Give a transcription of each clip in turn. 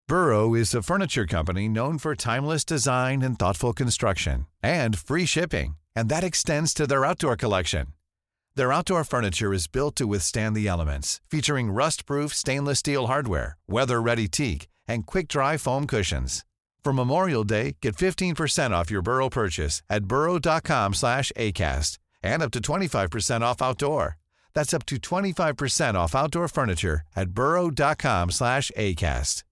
Burrow is a furniture company known for timeless design and thoughtful construction, and free shipping, and that extends to their outdoor collection. Their outdoor furniture is built to withstand the elements, featuring rust-proof stainless steel hardware, weather-ready teak, and quick-dry foam cushions. For Memorial Day, get 15% off your Burrow purchase at burrow.com/ACAST and up to 25% off outdoor. That's up to 25% off outdoor furniture at burrow.com/ACAST.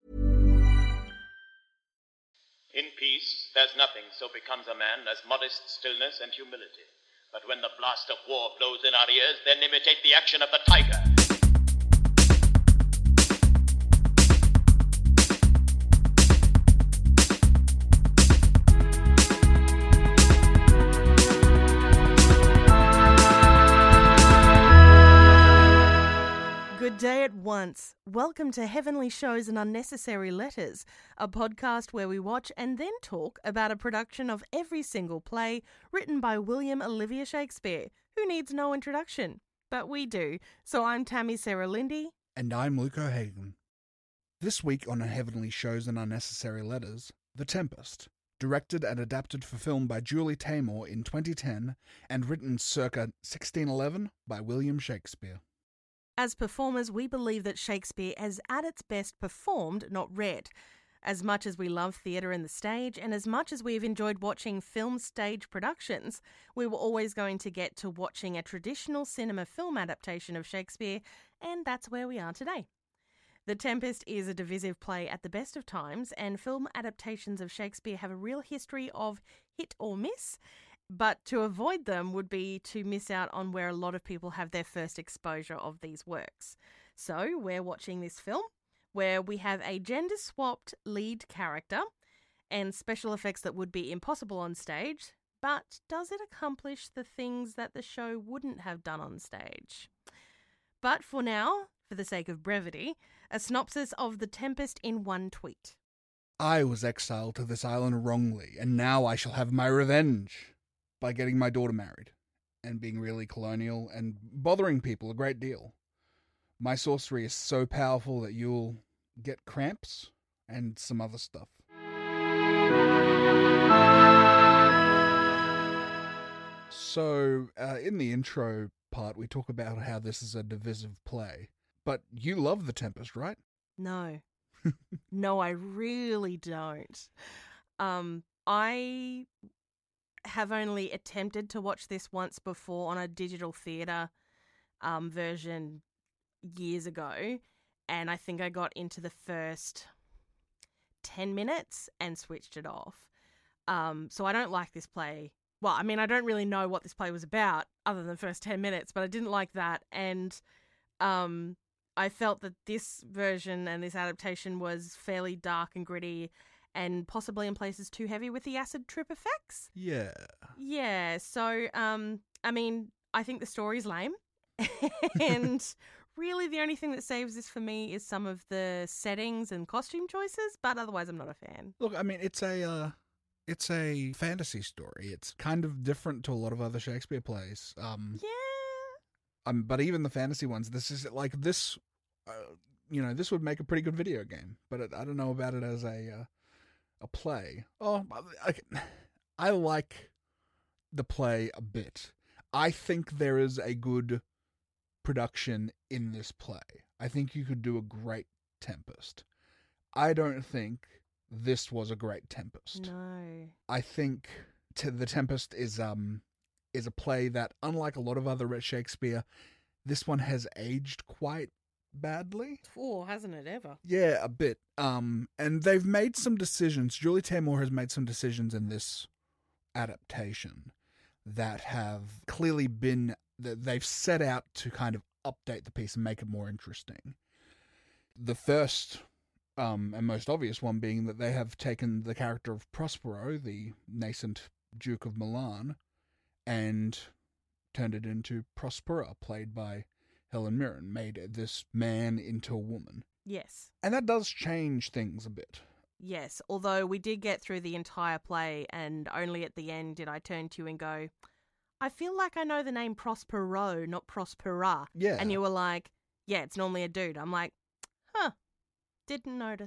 In peace, there's nothing so becomes a man as modest stillness and humility. But when the blast of war blows in our ears, then imitate the action of the tiger. Good day at once. Welcome to Heavenly Shows and Unnecessary Letters, a podcast where we watch and then talk about a production of every single play written by William Olivia Shakespeare, who needs no introduction. But we do. So I'm Tammy Sarah Lindy. And I'm Luke O'Hagan. This week on Heavenly Shows and Unnecessary Letters, The Tempest, directed and adapted for film by Julie Taymor in 2010 and written circa 1611 by William Shakespeare. As performers, we believe that Shakespeare is at its best performed, not read. As much as we love theatre and the stage, and as much as we have enjoyed watching film stage productions, we were always going to get to watching a traditional cinema film adaptation of Shakespeare, and that's where we are today. The Tempest is a divisive play at the best of times, and film adaptations of Shakespeare have a real history of hit or miss. But to avoid them would be to miss out on where a lot of people have their first exposure of these works. So we're watching this film where we have a gender-swapped lead character and special effects that would be impossible on stage, but does it accomplish the things that the show wouldn't have done on stage? But for now, for the sake of brevity, a synopsis of The Tempest in one tweet. I was exiled to this island wrongly, and now I shall have my revenge by getting my daughter married and being really colonial and bothering people a great deal. My sorcery is so powerful that you'll get cramps and some other stuff. So, in the intro part, we talk about how this is a divisive play. But you love The Tempest, right? No. No, I really don't. I have only attempted to watch this once before on a digital theatre version years ago, and I think I got into the first 10 minutes and switched it off. So I don't like this play. Well, I mean, I don't really know what this play was about other than the first 10 minutes, but I didn't like that, and I felt that this version and this adaptation was fairly dark and gritty and possibly in places too heavy with the acid trip effects. Yeah. Yeah, so, I mean, I think the story's lame. And really the only thing that saves this for me is some of the settings and costume choices, but otherwise I'm not a fan. Look, I mean, it's a fantasy story. It's kind of different to a lot of other Shakespeare plays. Yeah. But even the fantasy ones, this is like this, this would make a pretty good video game, but I don't know about it as a play. I like the play a bit. I think there is a good production in this play. I think you could do a great Tempest. I don't think this was a great Tempest. No. I think The Tempest is a play that, unlike a lot of other Shakespeare, this one has aged quite badly. Oh, hasn't it ever? Yeah, a bit. And they've made some decisions. Julie Taymor has made some decisions in this adaptation that have clearly been that they've set out to kind of update the piece and make it more interesting. The first and most obvious one being that they have taken the character of Prospero, the nascent Duke of Milan, and turned it into Prospera, played by Helen Mirren, made this man into a woman. Yes. And that does change things a bit. Yes, although we did get through the entire play and only at the end did I turn to you and go, I feel like I know the name Prospero, not Prospera. Yeah. And you were like, yeah, it's normally a dude. I'm like, huh, didn't notice.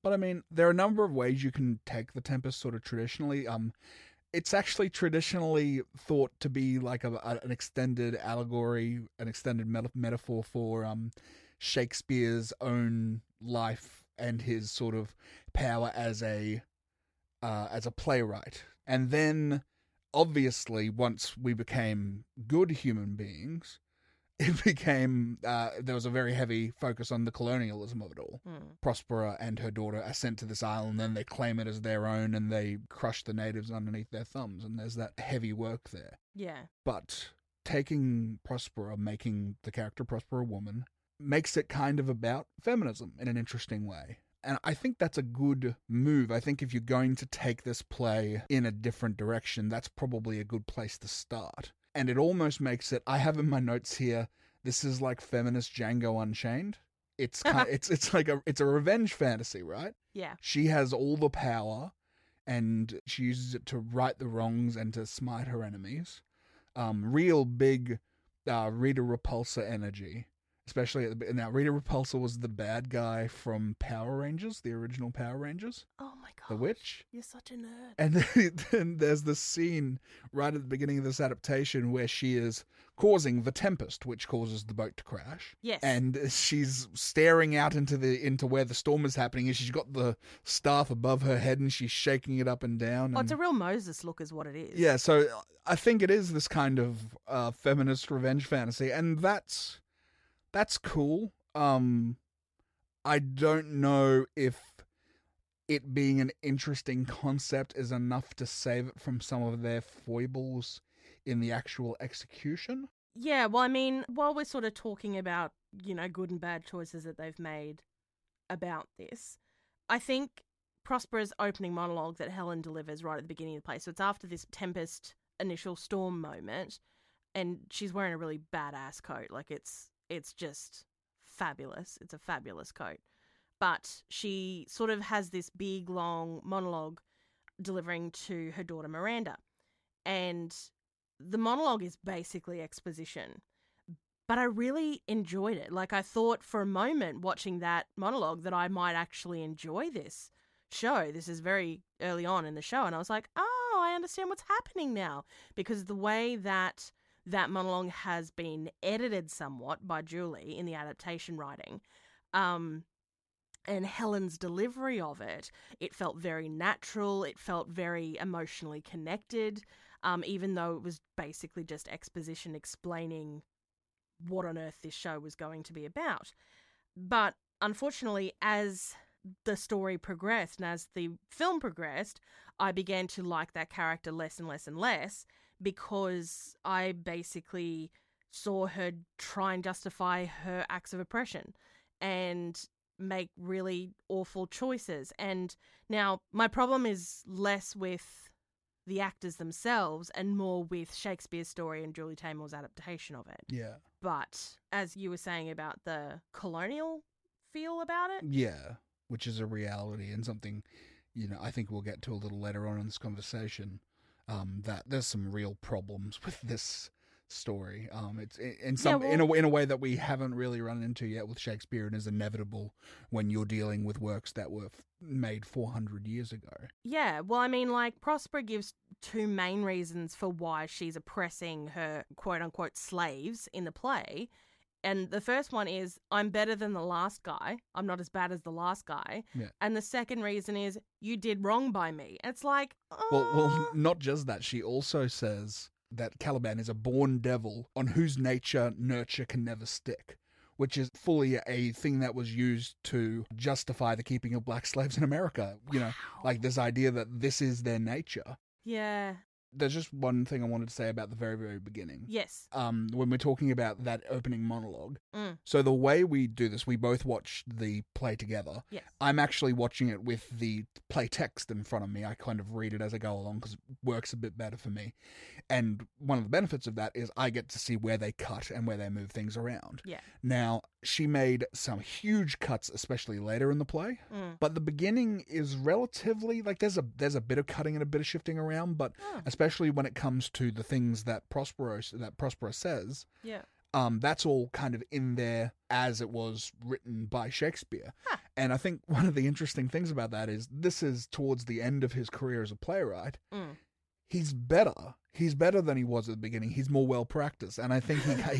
But I mean, there are a number of ways you can take the Tempest sort of traditionally. It's actually traditionally thought to be like an extended allegory, an extended metaphor for Shakespeare's own life and his sort of power as a playwright. And then, obviously, once we became good human beings, it became, there was a very heavy focus on the colonialism of it all. Prospera and her daughter are sent to this island, then they claim it as their own, and they crush the natives underneath their thumbs, and there's that heavy work there. Yeah. But taking Prospera, making the character Prospera a woman, makes it kind of about feminism in an interesting way. And I think that's a good move. I think if you're going to take this play in a different direction, that's probably a good place to start. And it almost makes it, I have in my notes here, this is like feminist Django Unchained. It's kind it's a revenge fantasy, right? Yeah. She has all the power and she uses it to right the wrongs and to smite her enemies. Real big Rita Repulsa energy. Especially at the now, Rita Repulsa was the bad guy from Power Rangers, the original Power Rangers. Oh my god, the witch. You're such a nerd. And then there's this scene right at the beginning of this adaptation where she is causing the tempest, which causes the boat to crash. Yes. And she's staring out into where the storm is happening, and she's got the staff above her head, and she's shaking it up and down. Oh, it's a real Moses look, is what it is. Yeah. So I think it is this kind of feminist revenge fantasy, and that's cool. I don't know if it being an interesting concept is enough to save it from some of their foibles in the actual execution. Yeah, well, I mean, while we're sort of talking about, good and bad choices that they've made about this, I think Prospera's opening monologue that Helen delivers right at the beginning of the play, so it's after this Tempest initial storm moment, and she's wearing a really badass coat. Like, it's just fabulous. It's a fabulous coat. But she sort of has this big, long monologue delivering to her daughter Miranda. And the monologue is basically exposition. But I really enjoyed it. Like, I thought for a moment watching that monologue that I might actually enjoy this show. This is very early on in the show. And I was like, oh, I understand what's happening now. Because the way that monologue has been edited somewhat by Julie in the adaptation writing, and Helen's delivery of it felt very natural. It felt very emotionally connected, even though it was basically just exposition explaining what on earth this show was going to be about. But unfortunately, as the story progressed and as the film progressed, I began to like that character less and less and less, because I basically saw her try and justify her acts of oppression and make really awful choices. And now my problem is less with the actors themselves and more with Shakespeare's story and Julie Taymor's adaptation of it. Yeah. But as you were saying about the colonial feel about it. Yeah, which is a reality and something, I think we'll get to a little later on in this conversation. That there's some real problems with this story. It's in a way that we haven't really run into yet with Shakespeare, and is inevitable when you're dealing with works that were made 400 years ago. Yeah, well, I mean, like, Prospera gives two main reasons for why she's oppressing her quote-unquote slaves in the play. And the first one is, I'm better than the last guy. I'm not as bad as the last guy. Yeah. And the second reason is, you did wrong by me. It's like, Well, not just that. She also says that Caliban is a born devil on whose nurture can never stick, which is fully a thing that was used to justify the keeping of black slaves in America. Wow. Like this idea that this is their nature. Yeah. There's just one thing I wanted to say about the very, very beginning. Yes. When we're talking about that opening monologue. So the way we do this, we both watch the play together. Yes. I'm actually watching it with the play text in front of me. I kind of read it as I go along because it works a bit better for me. And one of the benefits of that is I get to see where they cut and where they move things around. Yeah. Now, she made some huge cuts, especially later in the play. But the beginning is relatively, like, there's a bit of cutting and a bit of shifting around, but especially when it comes to the things that Prospera says, That's all kind of in there as it was written by Shakespeare. Huh. And I think one of the interesting things about that is this is towards the end of his career as a playwright. He's better. He's better than he was at the beginning. He's more well practiced. And I think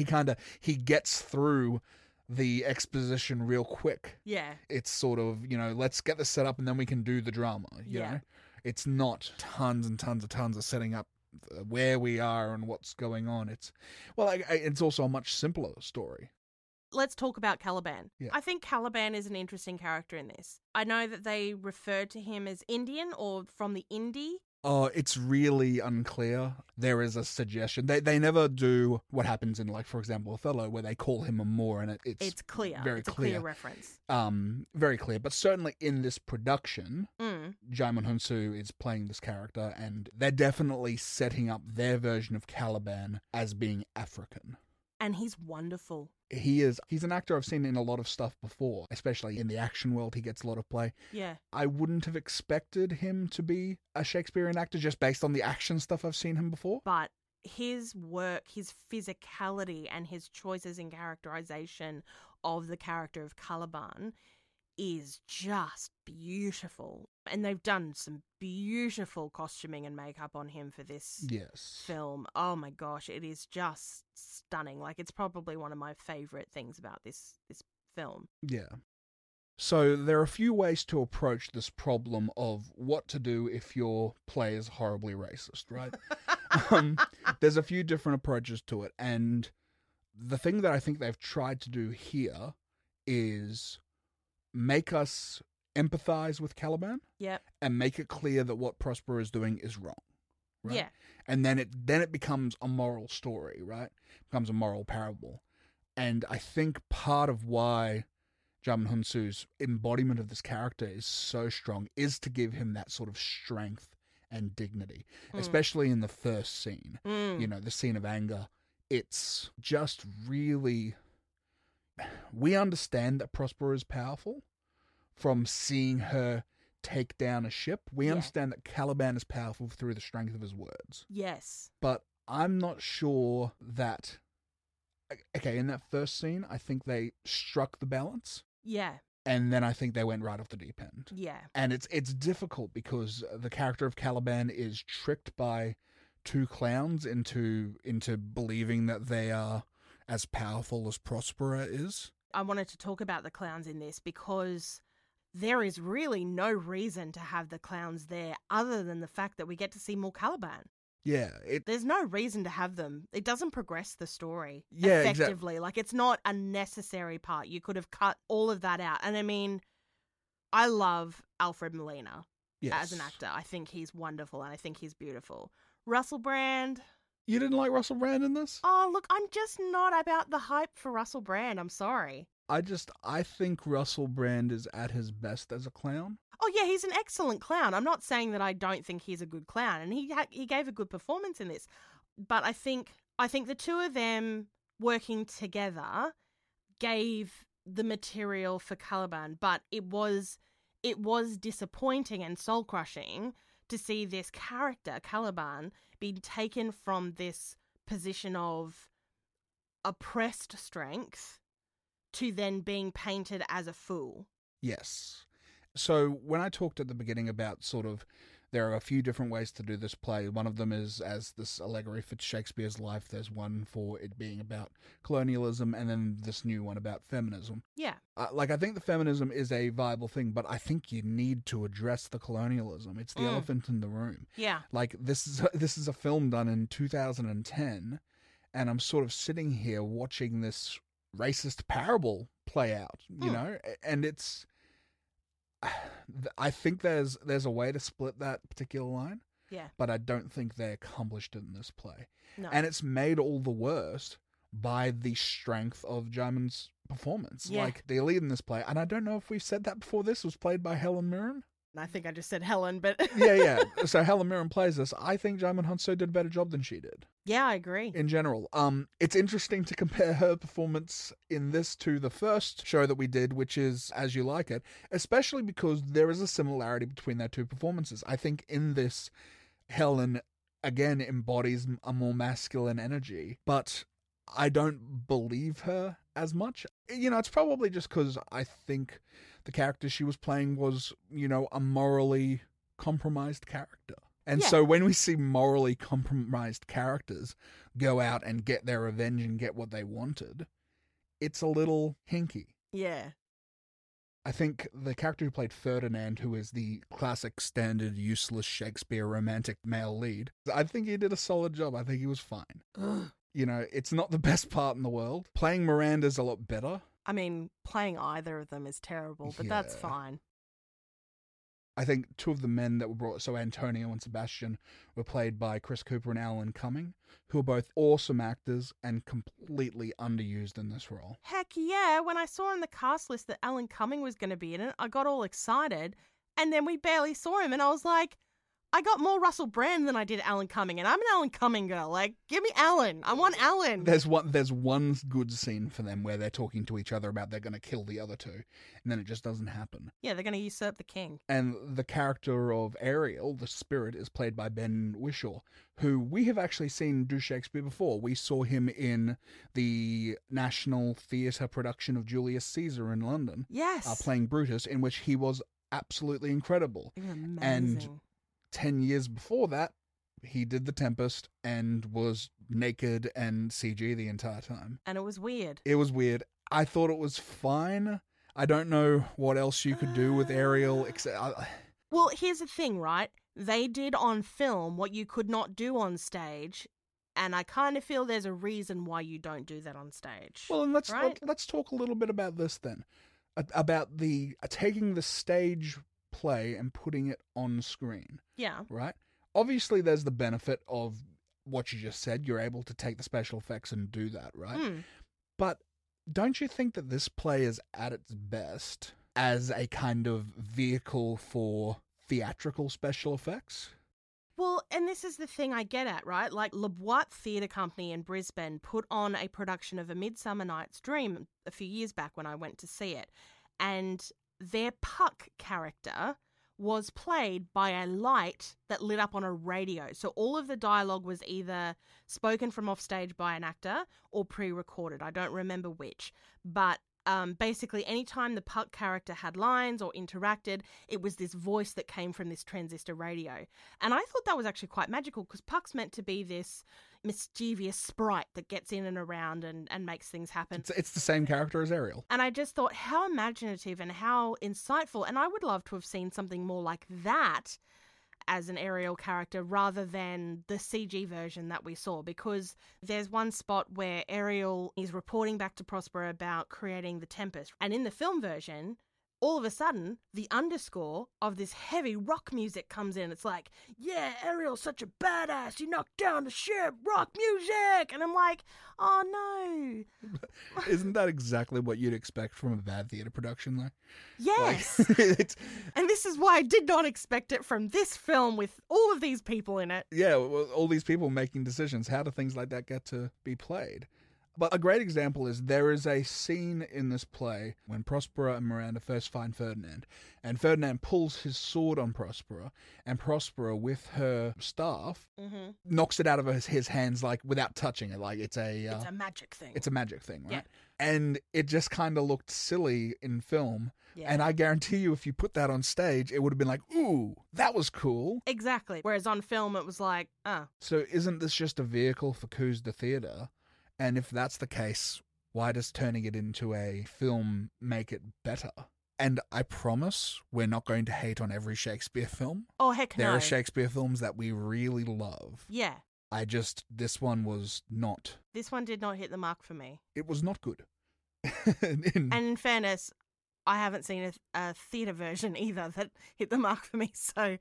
he gets through the exposition real quick. Yeah. It's sort of, let's get this set up and then we can do the drama, you know? It's not tons and tons of setting up where we are and what's going on. It's also a much simpler story. Let's talk about Caliban. Yeah. I think Caliban is an interesting character in this. I know that they refer to him as Indian or from the Indie. Oh, it's really unclear. There is a suggestion. They never do what happens in, like, for example, Othello, where they call him a Moor, and it's clear. Very clear. clear. A clear reference. Very clear. But certainly in this production, Djimon Hounsou is playing this character, and they're definitely setting up their version of Caliban as being African. And he's wonderful. He's an actor I've seen in a lot of stuff before, especially in the action world. He gets a lot of play. Yeah. I wouldn't have expected him to be a Shakespearean actor just based on the action stuff I've seen him before. But his work, his physicality, and his choices in characterization of the character of Caliban is just beautiful. And they've done some beautiful costuming and makeup on him for this film. Oh my gosh, it is just stunning. Like, it's probably one of my favorite things about this film. Yeah. So there are a few ways to approach this problem of what to do if your play is horribly racist, right? There's a few different approaches to it. And the thing that I think they've tried to do here is make us empathize with Caliban. Yep. And make it clear that what Prospero is doing is wrong. Right? Yeah. And then it becomes a moral story, right? It becomes a moral parable. And I think part of why Djimon Hounsou's embodiment of this character is so strong is to give him that sort of strength and dignity, especially in the first scene. The scene of anger. It's just really... We understand that Prospero is powerful from seeing her take down a ship. We understand that Caliban is powerful through the strength of his words. Yes. But I'm not sure that... Okay, in that first scene, I think they struck the balance. Yeah. And then I think they went right off the deep end. Yeah. And it's difficult because the character of Caliban is tricked by two clowns into believing that they are as powerful as Prospero is. I wanted to talk about the clowns in this because there is really no reason to have the clowns there other than the fact that we get to see more Caliban. Yeah. There's no reason to have them. It doesn't progress the story effectively. Exactly. Like, it's not a necessary part. You could have cut all of that out. And I mean, I love Alfred Molina as an actor. I think he's wonderful and I think he's beautiful. Russell Brand... You didn't like Russell Brand in this? Oh, look, I'm just not about the hype for Russell Brand. I'm sorry. I think Russell Brand is at his best as a clown. Oh, yeah, he's an excellent clown. I'm not saying that I don't think he's a good clown, and he gave a good performance in this. But I think the two of them working together gave the material for Caliban, but it was disappointing and soul-crushing to see this character, Caliban, be taken from this position of oppressed strength to then being painted as a fool. Yes. So when I talked at the beginning about sort of there are a few different ways to do this play. One of them is as this allegory for Shakespeare's life. There's one for it being about colonialism, and then this new one about feminism. Yeah. I think the feminism is a viable thing, but I think you need to address the colonialism. It's the elephant in the room. Yeah. Like, this is a film done in 2010, and I'm sort of sitting here watching this racist parable play out, you know? And it's... I think there's a way to split that particular line. Yeah. But I don't think they accomplished it in this play. No. And it's made all the worse by the strength of Djimon's performance. Yeah. Like, the lead in this play, and I don't know if we've said that before, this was played by Helen Mirren. I think I just said Helen, but... yeah. So Helen Mirren plays this. I think Djimon Hounsou did a better job than she did. Yeah, I agree. In general. It's interesting to compare her performance in this to the first show that we did, which is As You Like It, especially because there is a similarity between their two performances. I think in this, Helen, again, embodies a more masculine energy, but I don't believe her as much. It's probably just because I think the character she was playing was, a morally compromised character. And Yeah. so when we see morally compromised characters go out and get their revenge and get what they wanted, it's a little hinky. Yeah. I think the character who played Ferdinand, who is the classic standard useless Shakespeare romantic male lead, I think he did a solid job. I think he was fine. It's not the best part in the world. Playing Miranda's a lot better. I mean, playing either of them is terrible, but that's Yeah. fine. I think two of the men that were brought, so Antonio and Sebastian, were played by Chris Cooper and Alan Cumming, who are both awesome actors and completely underused in this role. Heck yeah, when I saw on the cast list that Alan Cumming was going to be in it, I got all excited, and then we barely saw him, and I was like, I got more Russell Brand than I did Alan Cumming, and I'm an Alan Cumming girl. Like, give me Alan. I want Alan. There's one good scene for them where they're talking to each other about they're going to kill the other two, and then it just doesn't happen. Yeah, they're going to usurp the king. And the character of Ariel, the spirit, is played by Ben Whishaw, who we have actually seen do Shakespeare before. We saw him in the National Theatre production of Julius Caesar in London, Yes. playing Brutus, in which he was absolutely incredible. Amazing. And 10 years before that, he did The Tempest and was naked and CG the entire time. And it was weird. It was weird. I thought it was fine. I don't know what else you could do with Ariel, except... Well, here's the thing, right? They did on film what you could not do on stage, and I kind of feel there's a reason why you don't do that on stage. Well, and right? let's talk a little bit about this then. About the taking the stage play and putting it on screen. Yeah. Right? Obviously, there's the benefit of what you just said. You're able to take the special effects and do that, right? But don't you think that this play is at its best as a kind of vehicle for theatrical special effects? Well, and this is the thing I get at, right? Like, Le Boite Theatre Company in Brisbane put on a production of A Midsummer Night's Dream a few years back when I went to see it. And their Puck character was played by a light that lit up on a radio. So all of the dialogue was either spoken from off stage by an actor or pre-recorded. I don't remember which. But basically, anytime the Puck character had lines or interacted, it was this voice that came from this transistor radio. And I thought that was actually quite magical because Puck's meant to be this mischievous sprite that gets in and around and makes things happen. It's the same character as Ariel. And I just thought how imaginative and how insightful. And I would love to have seen something more like that as an Ariel character rather than the CG version that we saw, because there's one spot where Ariel is reporting back to Prospero about creating the Tempest. And in the film version, all of a sudden, the underscore of this heavy rock music comes in. It's like, yeah, Ariel's such a badass. You knocked down the ship, rock music. And I'm like, oh no. Isn't that exactly what you'd expect from a bad theatre production, though? Yes. It's, and this is why I did not expect it from this film with all of these people in it. yeah, well, all these people making decisions. How do things like that get to be played? But a great example is there is a scene in this play when Prospero and Miranda first find Ferdinand, and Ferdinand pulls his sword on Prospero, and Prospero, with her staff, knocks it out of his hands, like, without touching it. Like, it's a magic thing. It's a magic thing, right? Yeah. And it just kind of looked silly in film. Yeah. And I guarantee you, if you put that on stage, it would have been like, ooh, that was cool. Exactly. Whereas on film, it was like, So isn't this just a vehicle for Coups de Theatre? And if that's the case, why does turning it into a film make it better? And I promise we're not going to hate on every Shakespeare film. oh, heck no. There are Shakespeare films that we really love. Yeah. This one was not. This one did not hit the mark for me. It was not good. And in fairness, I haven't seen a theatre version either that hit the mark for me. So,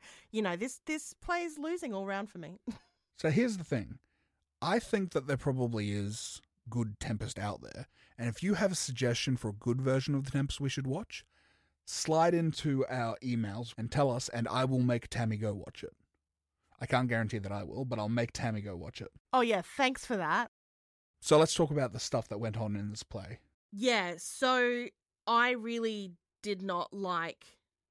this play is losing all round for me. So here's the thing. I think that there probably is good Tempest out there. And if you have a suggestion for a good version of the Tempest we should watch, slide into our emails and tell us, and I will make Tammy go watch it. I can't guarantee that I will, but I'll make Tammy go watch it. Oh, yeah, thanks for that. So let's talk about the stuff that went on in this play. Yeah, so I really did not like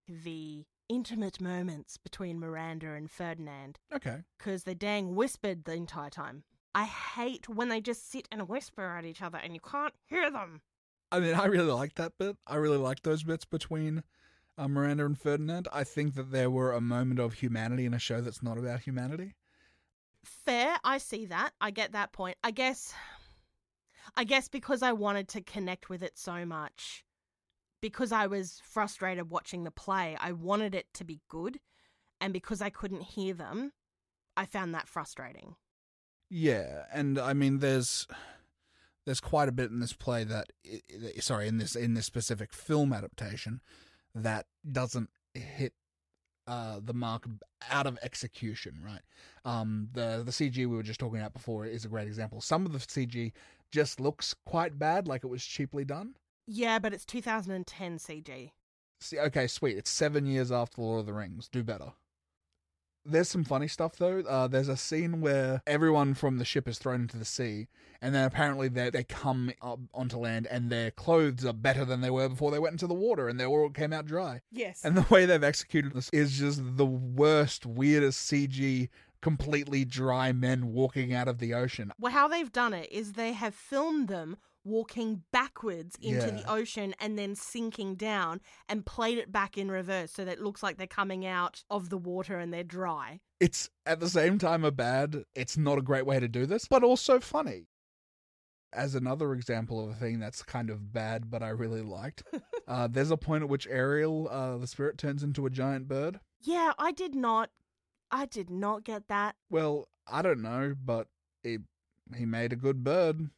the intimate moments between Miranda and Ferdinand Okay. because they dang whispered the entire time. I hate when they just sit and whisper at each other and you can't hear them. I mean, I really like that bit. I really like those bits between Miranda and Ferdinand. I think that there were a moment of humanity in a show that's not about humanity. Fair, I see that. I get that point. I guess because I wanted to connect with it so much, because I was frustrated watching the play, I wanted it to be good, and because I couldn't hear them, I found that frustrating. Yeah, and I mean, there's quite a bit in this play that, in this specific film adaptation, that doesn't hit the mark out of execution, right? The CG we were just talking about before is a great example. Some of the CG just looks quite bad, like it was cheaply done. Yeah, but it's 2010 CG. See, okay, sweet. It's 7 years after Lord of the Rings. Do better. There's some funny stuff, though. There's a scene where everyone from the ship is thrown into the sea, and then apparently they come up onto land, and their clothes are better than they were before they went into the water, and they all came out dry. Yes. And the way they've executed this is just the worst, weirdest CG, completely dry men walking out of the ocean. Well, how they've done it is they have filmed them walking backwards into the ocean and then sinking down and played it back in reverse so that it looks like they're coming out of the water and they're dry. It's at the same time it's not a great way to do this, but also funny. As another example of a thing that's kind of bad, but I really liked, there's a point at which Ariel, the spirit, turns into a giant bird. Yeah, I did not get that. Well, I don't know, but he made a good bird.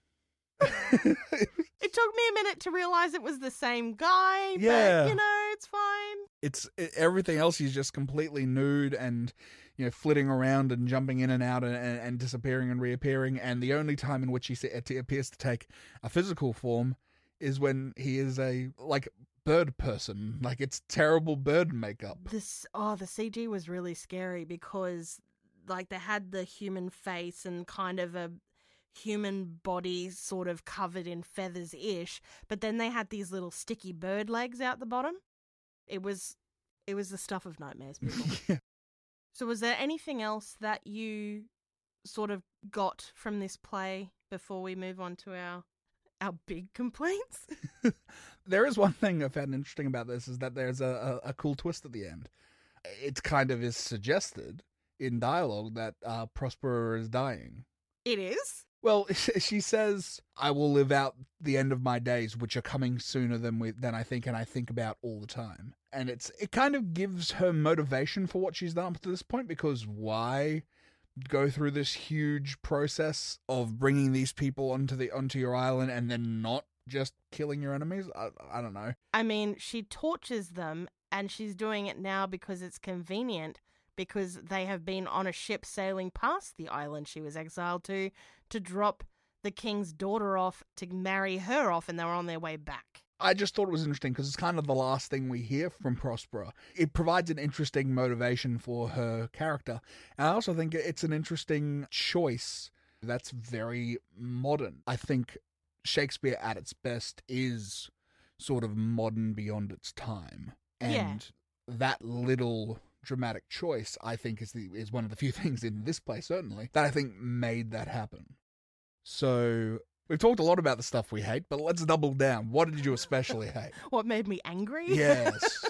It took me a minute to realize it was the same guy, yeah. But, it's fine. Everything else, he's just completely nude and, flitting around and jumping in and out and disappearing and reappearing, and the only time in which he appears to take a physical form is when he is a, bird person. It's terrible bird makeup. The CG was really scary because, they had the human face and kind of a human body sort of covered in feathers-ish, but then they had these little sticky bird legs out the bottom. It was the stuff of nightmares, people. Yeah. So was there anything else that you sort of got from this play before we move on to our big complaints? There is one thing I found interesting about this, is that there's a cool twist at the end. It kind of is suggested in dialogue that Prospera is dying. It is? Well, she says, "I will live out the end of my days, which are coming sooner than I think, and I think about all the time." And it kind of gives her motivation for what she's done up to this point, because why go through this huge process of bringing these people onto your island and then not just killing your enemies? I don't know. I mean, she tortures them, and she's doing it now because it's convenient, because they have been on a ship sailing past the island she was exiled to drop the king's daughter off to marry her off, and they were on their way back. I just thought it was interesting because it's kind of the last thing we hear from Prospera. It provides an interesting motivation for her character. And I also think it's an interesting choice that's very modern. I think Shakespeare at its best is sort of modern beyond its time. And that little dramatic choice, I think, is one of the few things in this play, certainly, that I think made that happen. So we've talked a lot about the stuff we hate, but let's double down. What did you especially hate? What made me angry? Yes.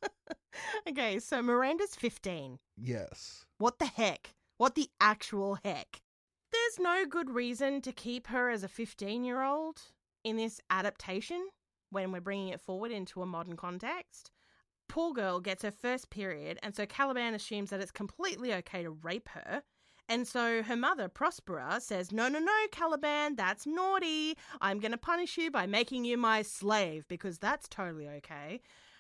Okay, so Miranda's 15. Yes. What the heck? What the actual heck? There's no good reason to keep her as a 15-year-old in this adaptation when we're bringing it forward into a modern context. Poor girl gets her first period, and so Caliban assumes that it's completely okay to rape her. And so her mother, Prospera, says, no, Caliban, that's naughty. I'm going to punish you by making you my slave, because that's totally okay.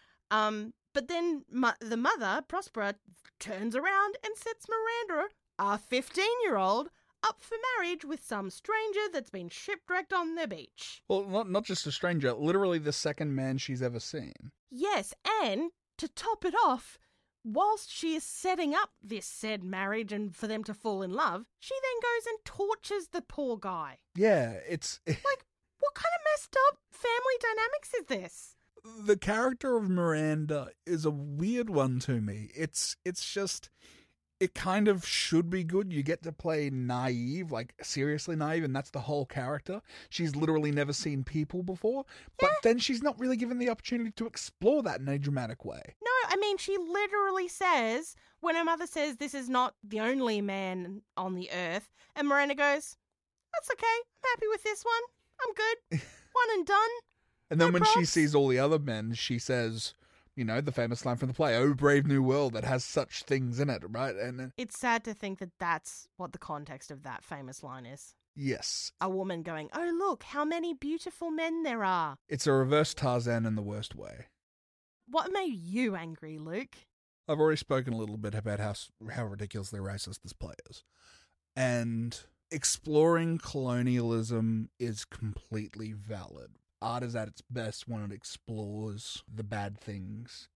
But then the mother, Prospera, turns around and sets Miranda, a 15-year-old, up for marriage with some stranger that's been shipwrecked on the beach. Well, not just a stranger, literally the second man she's ever seen. Yes, and to top it off, whilst she is setting up this said marriage and for them to fall in love, she then goes and tortures the poor guy. Yeah, it's... Like, what kind of messed up family dynamics is this? The character of Miranda is a weird one to me. It's just... it kind of should be good. You get to play naive, like seriously naive, and that's the whole character. She's literally never seen people before, but then she's not really given the opportunity to explore that in a dramatic way. No, I mean, she literally says, when her mother says this is not the only man on the earth, and Miranda goes, that's okay, I'm happy with this one. I'm good. One and done. And then No when she probs. sees all the other men, she says, you know, the famous line from the play, "Oh, brave new world that has such things in it," right? And It's sad to think that that's what the context of that famous line is. yes, A woman going, oh, look, how many beautiful men there are. it's a reverse Tarzan in the worst way. What made you angry, Luke? I've already spoken a little bit about how ridiculously racist this play is. And exploring colonialism is completely valid. Art is at its best when it explores the bad things.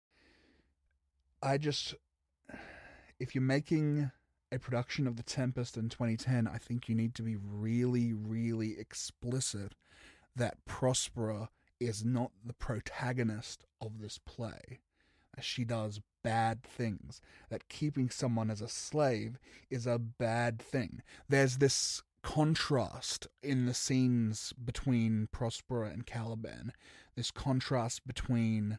If you're making a production of The Tempest in 2010, I think you need to be really, really explicit that Prospera is not the protagonist of this play. She does bad things. That keeping someone as a slave is a bad thing. There's this contrast in the scenes between Prospera and Caliban. This contrast between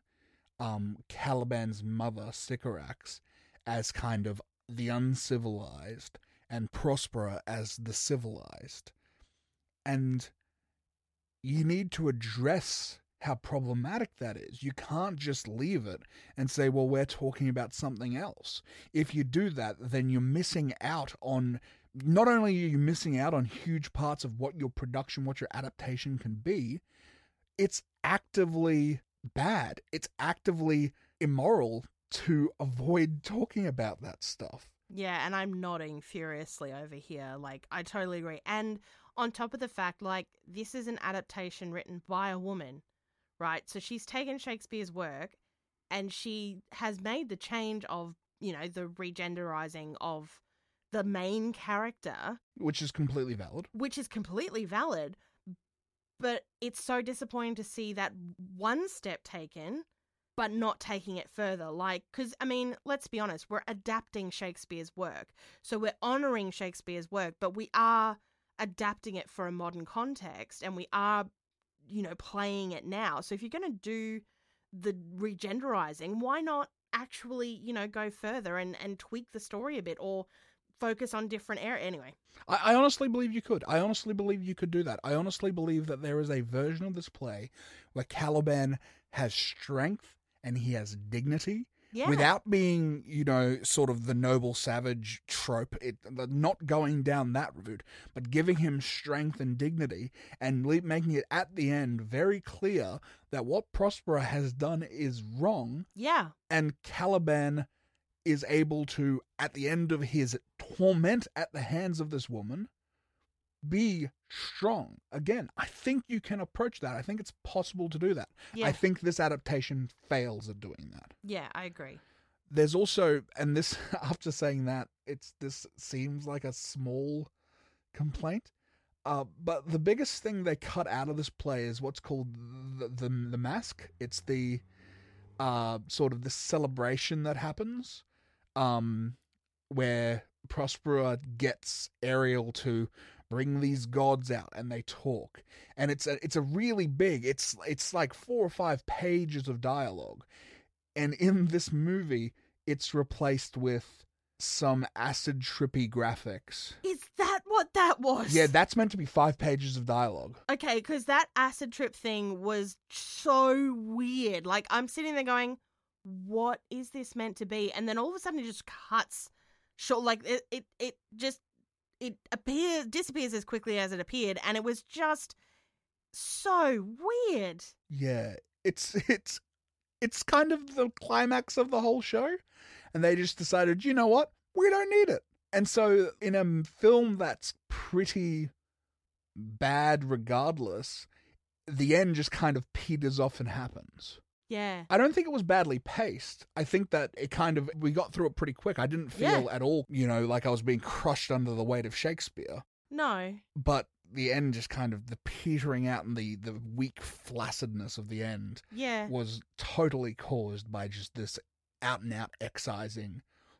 Caliban's mother, Sycorax, as kind of the uncivilized, and Prospera as the civilized. And you need to address how problematic that is. You can't just leave it and say, well, we're talking about something else. If you do that, then you're missing out on, not only are you missing out on huge parts of what your production, what your adaptation can be, it's actively bad. It's actively immoral to avoid talking about that stuff. Yeah, and I'm nodding furiously over here. Like, I totally agree. And on top of the fact, like, this is an adaptation written by a woman, right? So she's taken Shakespeare's work and she has made the change of, you know, the regenderizing of the main character. Which is completely valid. Which is completely valid. But it's so disappointing to see that one step taken, but not taking it further. Like, because, I mean, let's be honest, we're adapting Shakespeare's work. So we're honouring Shakespeare's work, but we are adapting it for a modern context and we are, you know, playing it now. So if you're going to do the regenderizing, why not actually, you know, go further and tweak the story a bit or focus on different areas? Anyway. I honestly believe you could. I honestly believe you could do that. I honestly believe that there is a version of this play where Caliban has strength and he has dignity. Yeah. Without being, you know, sort of the noble savage trope, not going down that route, but giving him strength and dignity and making it at the end very clear that what Prospera has done is wrong. Yeah. And Caliban is able to, at the end of his torment at the hands of this woman, be strong. Again, I think you can approach that. I think it's possible to do that. Yeah. I think this adaptation fails at doing that. Yeah, I agree. There's also, and this, after saying that, this seems like a small complaint, but the biggest thing they cut out of this play is what's called the mask. It's the sort of the celebration that happens, where Prospera gets Ariel to bring these gods out and they talk, and it's a really big, it's like 4 or 5 pages of dialogue, and in this movie it's replaced with some acid trippy graphics. Is that what that was? Yeah, that's meant to be 5 pages of dialogue. Okay, because that acid trip thing was so weird. Like, I'm sitting there going, what is this meant to be? And then all of a sudden it just cuts short. Like, it disappears as quickly as it appeared, and it was just so weird. Yeah, it's kind of the climax of the whole show, and they just decided, you know what, we don't need it. And so in a film that's pretty bad regardless, the end just kind of peters off and happens. Yeah. I don't think it was badly paced. I think that we got through it pretty quick. I didn't feel at all, you know, like I was being crushed under the weight of Shakespeare. No. But the end just kind of, the petering out and the weak flaccidness of the end Yeah. was totally caused by just this out and out excising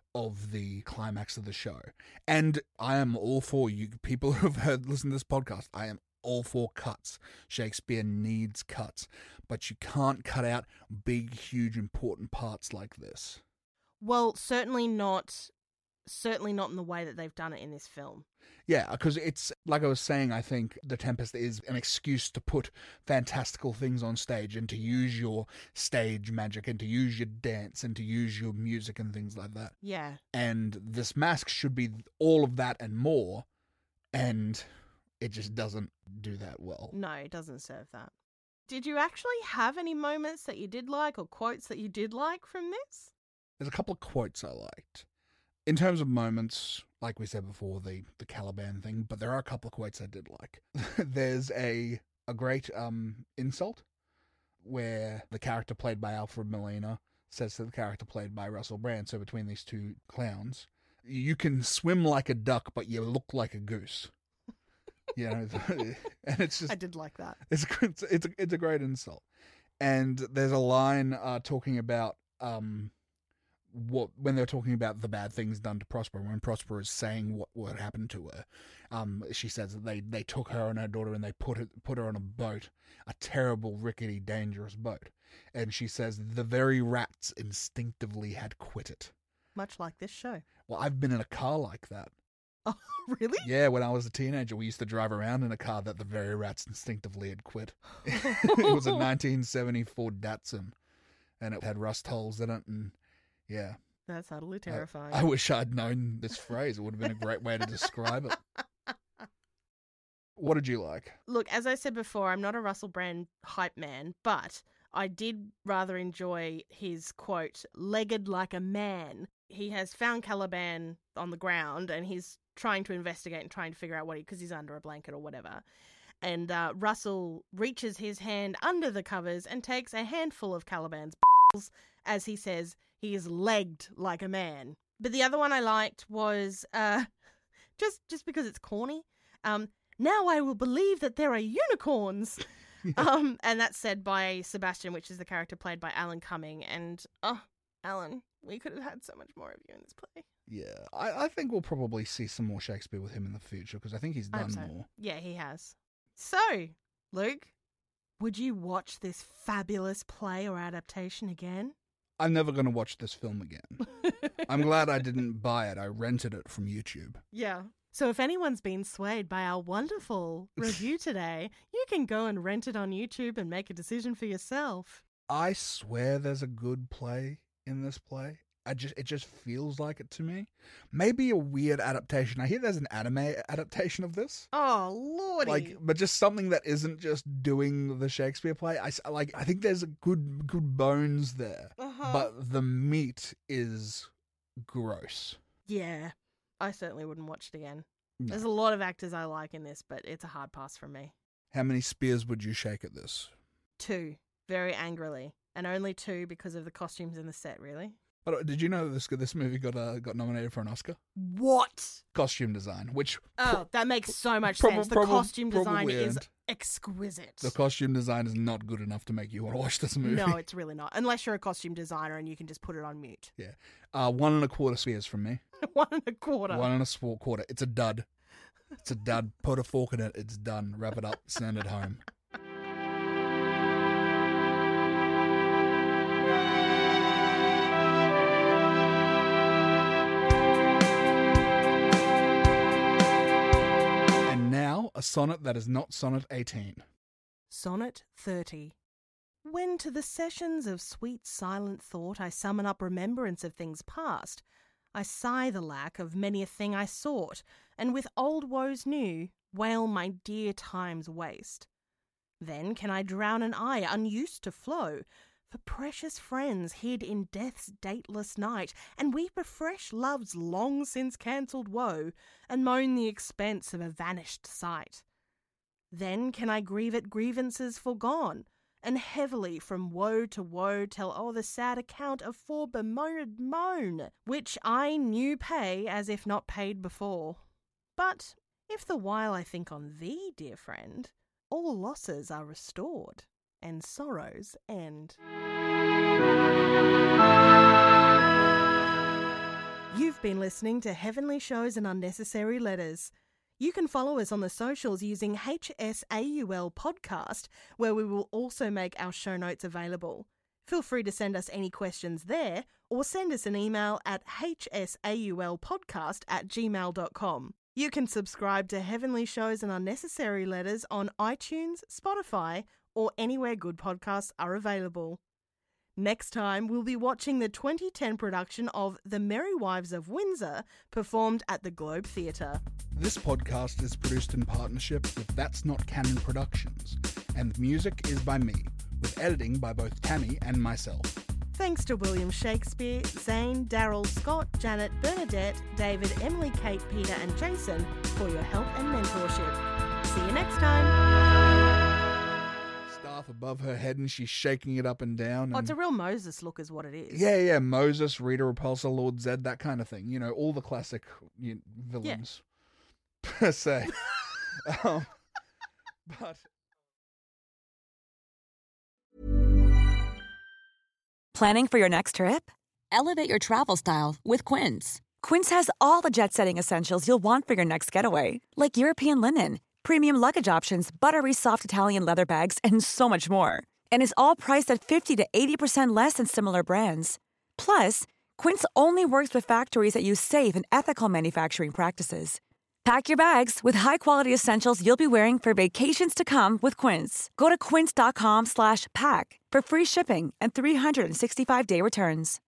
of the climax of the show. And I am all for you people who have listened to this podcast. I am all for cuts. Shakespeare needs cuts, but you can't cut out big, huge, important parts like this. Well, certainly not in the way that they've done it in this film. Yeah, because it's, like I was saying, I think The Tempest is an excuse to put fantastical things on stage and to use your stage magic and to use your dance and to use your music and things like that. Yeah. And this Mask should be all of that and more, and it just doesn't do that well. No, it doesn't serve that. Did you actually have any moments that you did like or quotes that you did like from this? There's a couple of quotes I liked. In terms of moments, like we said before, the Caliban thing, but there are a couple of quotes I did like. There's a great insult where the character played by Alfred Molina says to the character played by Russell Brand, so between these two clowns, you can swim like a duck, but you look like a goose. You know, and it's just... I did like that. It's a great insult. And there's a line talking about... when they're talking about the bad things done to Prospero, when Prospero is saying what happened to her, she says that they took her and her daughter and they put her on a boat, a terrible, rickety, dangerous boat. And she says the very rats instinctively had quit it. Much like this show. Well, I've been in a car like that. Oh, really? Yeah, when I was a teenager, we used to drive around in a car that the very rats instinctively had quit. It was a 1974 Datsun, and it had rust holes in it, and yeah. That's utterly terrifying. I wish I'd known this phrase. It would have been a great way to describe it. What did you like? Look, as I said before, I'm not a Russell Brand hype man, but I did rather enjoy his quote, legged like a man. He has found Caliban on the ground and he's trying to investigate and trying to figure out because he's under a blanket or whatever. And Russell reaches his hand under the covers and takes a handful of Caliban's balls, as he says, he is legged like a man. But the other one I liked was, just because it's corny, now I will believe that there are unicorns. And that's said by Sebastian, which is the character played by Alan Cumming. And, Alan, we could have had so much more of you in this play. Yeah, I think we'll probably see some more Shakespeare with him in the future, because I think he's done more. Yeah, he has. So, Luke, would you watch this fabulous play or adaptation again? I'm never going to watch this film again. I'm glad I didn't buy it. I rented it from YouTube. Yeah. So if anyone's been swayed by our wonderful review today, you can go and rent it on YouTube and make a decision for yourself. I swear there's a good play in this play. It just feels like it to me. Maybe a weird adaptation. I hear there's an anime adaptation of this. Oh, lordy. But just something that isn't just doing the Shakespeare play. I think there's a good bones there. Uh-huh. But the meat is gross. Yeah, I certainly wouldn't watch it again. No. There's a lot of actors I like in this, but it's a hard pass from me. How many spears would you shake at this? 2, very angrily. And only 2 because of the costumes in the set, really. But did you know that this movie got nominated for an Oscar? What? Costume design, which... that makes so much sense. The costume design is exquisite. The costume design is not good enough to make you want to watch this movie. No, it's really not. Unless you're a costume designer and you can just put it on mute. Yeah. 1.25 spears from me. 1.25. 1.25. It's a dud. It's a dud. Put a fork in it. It's done. Wrap it up. Send it home. A sonnet that is not Sonnet 18. Sonnet 30. When to the sessions of sweet silent thought I summon up remembrance of things past, I sigh the lack of many a thing I sought, and with old woes new, wail my dear time's waste. Then can I drown an eye unused to flow, for precious friends hid in death's dateless night, and weep afresh love's long since cancelled woe, and moan the expense of a vanished sight. Then can I grieve at grievances forgone, and heavily from woe to woe tell the sad account of forebemoaned moan, which I new pay as if not paid before. But if the while I think on thee, dear friend, all losses are restored, and sorrows end. You've been listening to Heavenly Shows and Unnecessary Letters. You can follow us on the socials using HSAUL Podcast, where we will also make our show notes available. Feel free to send us any questions there or send us an email at hsaulpodcast@gmail.com. You can subscribe to Heavenly Shows and Unnecessary Letters on iTunes, Spotify, or anywhere good podcasts are available. Next time, we'll be watching the 2010 production of The Merry Wives of Windsor, performed at the Globe Theatre. This podcast is produced in partnership with That's Not Canon Productions, and the music is by me, with editing by both Tammy and myself. Thanks to William Shakespeare, Zane, Daryl, Scott, Janet, Bernadette, David, Emily, Kate, Peter and Jason for your help and mentorship. See you next time. Staff above her head and she's shaking it up and down. Oh, it's a real Moses look is what it is. Yeah, Moses, Rita Repulsa, Lord Zed, that kind of thing. You know, all the classic villains, per se. But... Planning for your next trip? Elevate your travel style with Quince. Quince has all the jet-setting essentials you'll want for your next getaway, like European linen, premium luggage options, buttery soft Italian leather bags, and so much more. And is all priced at 50 to 80% less than similar brands. Plus, Quince only works with factories that use safe and ethical manufacturing practices. Pack your bags with high-quality essentials you'll be wearing for vacations to come with Quince. Go to quince.com/pack for free shipping and 365-day returns.